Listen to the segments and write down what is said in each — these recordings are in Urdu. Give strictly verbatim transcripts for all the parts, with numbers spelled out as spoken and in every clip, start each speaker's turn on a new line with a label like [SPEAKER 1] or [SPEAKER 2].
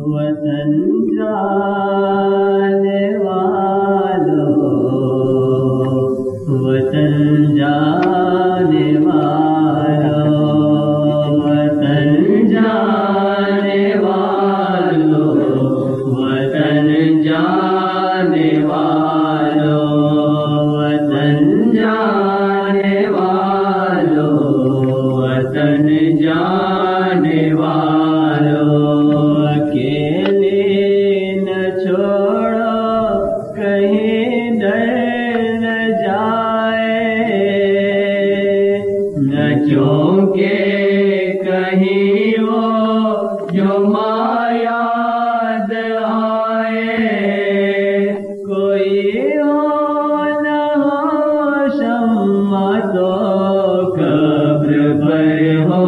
[SPEAKER 1] وطن جانے والوں، وطن جانے والوں، وطن جانے والوں، وطن جانے والوں، وطن جانے والوں، وطن جانے والوں، اکیلے نہ چھوڑو کہیں ڈر نہ جائے، نہ چونکے کہیں وہ جو ماں یاد آئے، کوئی ہو نہ ہو شمع تو قبر پر ہو،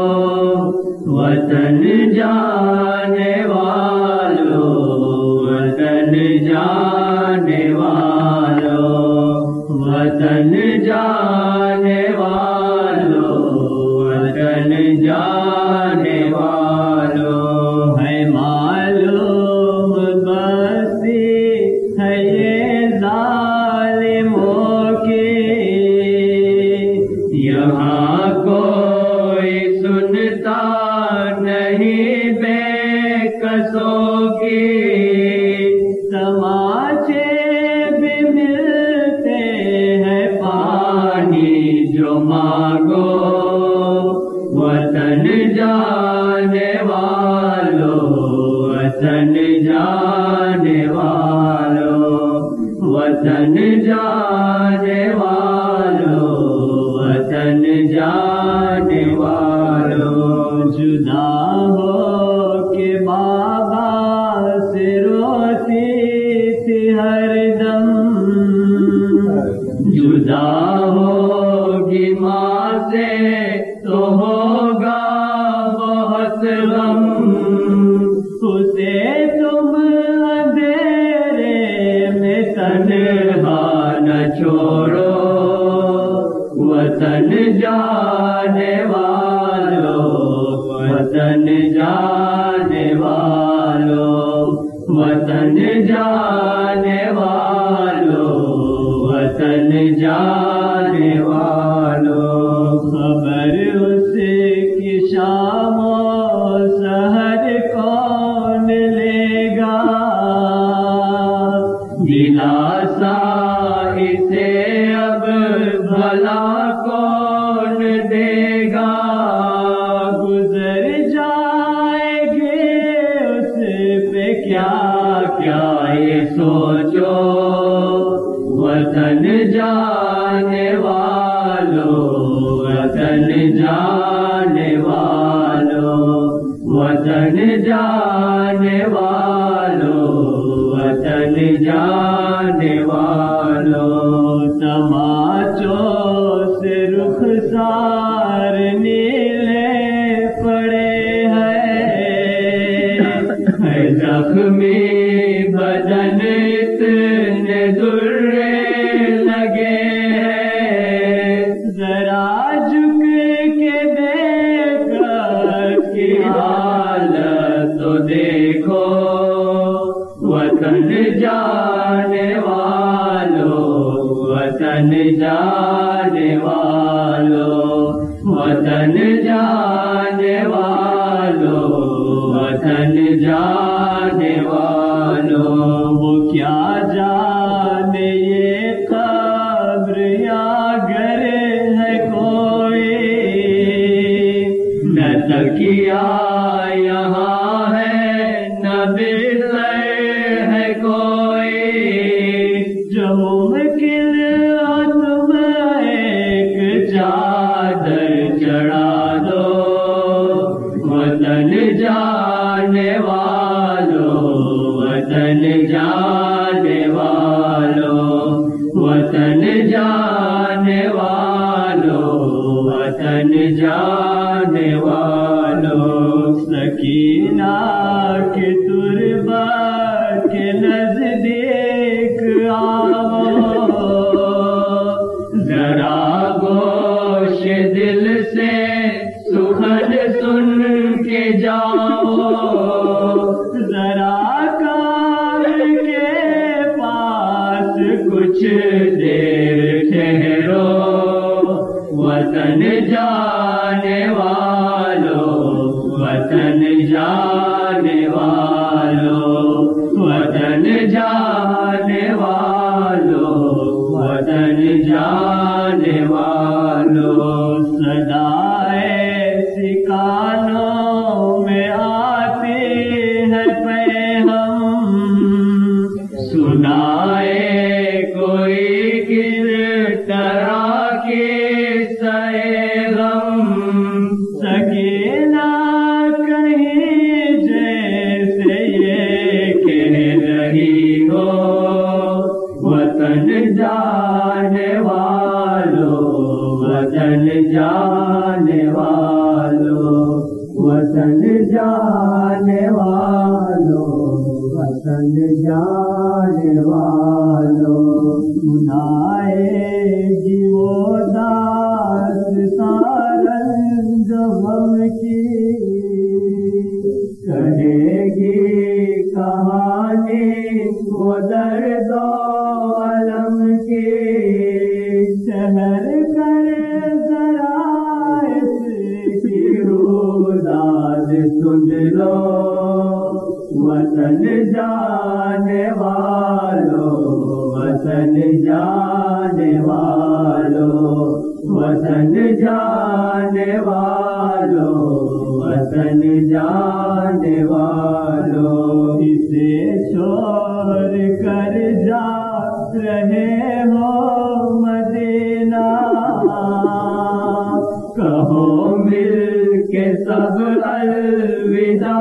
[SPEAKER 1] وطن جانے والوں، وطن جانے والوں، وطن جانے والوں، وطن جانے والوں، ہے معلوم بستی ہے یہ ظالموں کی، یہاں کوئی سنتا نہیں بے قصوں کی، تماچے بھی ملتے ہیں پانی جو مانگو، وطن جانے والوں، وطن جانے والوں، وطن جانے والوں، وطن جانے والوں، جدا ہو کے بابا سے روتی تھی ہر دم، جدا ہوگی ماں سے تو ہوگا بہت غم، اسے تم اندھیرے میں تنہا نہ چھوڑو، وطن جانے والوں، وطن جانے والوں، وطن جانے والوں، وطن جانے والوں، خبر اس کی شام و سحر کون لے گا، دلاسا اسے اب بھلا کون دے گا، گزر جائے گے اس پہ کیا کیا یہ سوچو، وطن جانے والوں، وطن جانے والوں، وطن جانے والوں، وطن جانے والوں، تماچوں سے رخسار نیلے پڑے ہیں، زخمی بدن اتنے درے لگے ہیں، ذرا جھک کے دیکھ اس کی حالت تو دیکھو، وطن جانے والوں، وطن جانے والوں، وطن جانے والوں، وطن جانے والوں، وہ کیا جانے یہ قبر یا گھر ہے کوئی، نہ تکیا یہاں ہے نہ بستر ہے کوئی، جو ممکن ہو تم ایک چادر چڑھا دو، وطن جانے والوں، وطن جانے والوں، وطن جانے والوں، وطن جانے والوں، سکینہ کے تربت کے نزدیک آؤ، ذرا گوش دل سے سخن سن کے جاؤ، जाने वालों वतन जाने वालों वतन जाने वालों सदाए सिकानों में आते हैं पैगाम सुनाए कोई किस तरह के सए गम सकीना कहीं जैसे ये कह रही हो वतन जाने वालों वतन जाने वालों वतन जाने वालों वतन जाने वालों सुनाए जीवो दास सारंग हम की कहेगी कहानी वो दर्दो अलम की शहर करे जरा इसकी रुदाद सुन लो वतन जाने वालों वतन जाने वालों वतन जाने वालों वतन जाने वालों इसे छोड़ कर जा रहे हो मदीना कहो मिल के सब अलविदा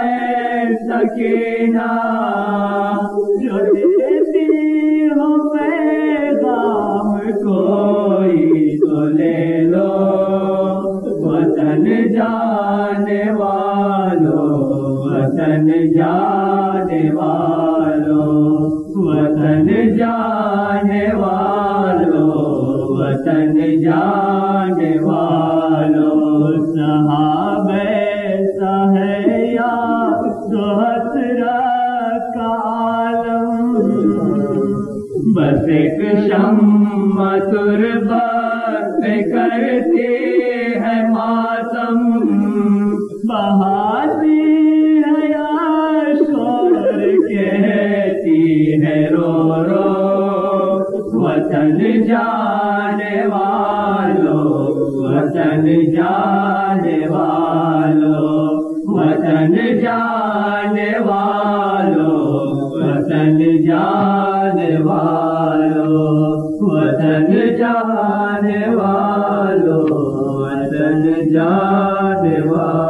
[SPEAKER 1] सकीना जो देती हो पैगाम कोई तो ले लो वतन जाने वालों वतन जाने वालों वतन जाने वालों वतन जाने वालों सहाबे सहया का आलम बस एक शम्मा तुरबत पे करती है मातम बहाती है या शोर कहती है रो रो वतन जाने वालों वतन जाने वालों वतन जाने वालों वतन जाने वालों वतन जाने वालों वतन जाने वालों